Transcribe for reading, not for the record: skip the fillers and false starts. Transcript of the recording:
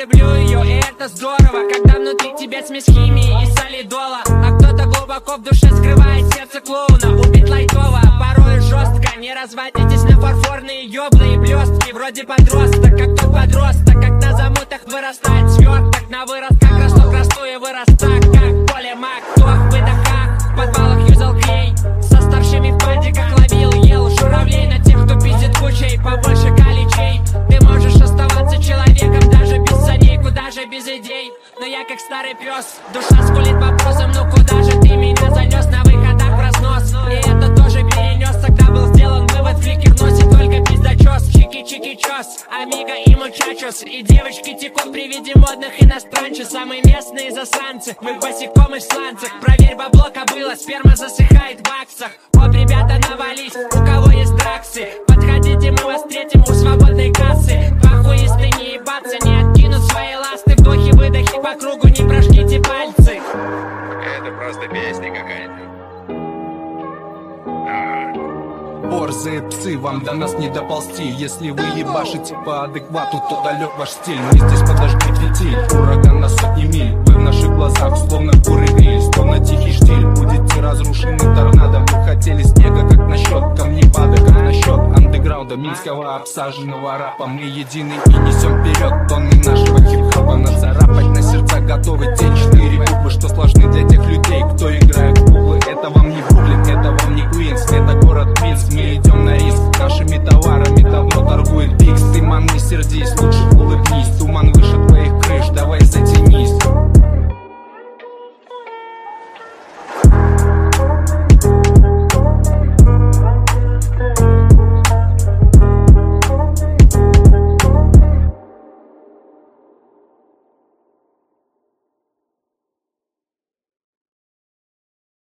люблю ее, и это здорово, когда внутри тебя смесь химии и солидола. А кто-то глубоко в душе скрывает сердце клоуна. Убит лайтово, порой жестко. Не разводитесь на фарфорные ёблы и блестки. Вроде подросток, как тот подросток, как на замутах вырастает сверток. На вырост, как росток, расту и вырос так, как поле мак. В выдохах, в подвалах юзал клей, со старшими в банде, как ловил, ел журавлей. На тех, кто пиздит кучей, побольше каличей. Ты можешь оставаться человеком даже без саней, куда же без идей. Но я как старый пес, душа скулит вопросом, ну куда же ты меня занес, на выходах в разнос. И это тоже перенес, тогда был сделан вывод, фликер носит только пиздачос. Чики-чики-чос, амиго и мучачос. И девочки текут при виде модных иностранчев. Самые местные засранцы, мы босиком и в сланцах. Проверь бабло, кобыла, сперма засыхает в баксах. Оп, ребята, навались, у кого есть драксы. Подходите, мы вас встретим у свободной кассы. Похуисты не ебаться, не откинут свои ласты. Вдохи-выдохи по кругу, не прожгите пальцы. Это просто песня какая-то. Борзые псы, вам до нас не доползти. Если вы ебашите по адеквату, то далек ваш стиль. Мы здесь подожгли фитиль, ураган на сотни миль. Вы в наших глазах, словно куры гриль, словно тихий штиль. Будете разрушены торнадо. Вы хотели снега, как насчет камнепада, как насчет андеграунда, минского обсаженного рапа. Мы едины и несем вперед тонны нашего хип-хопа. Нацарапай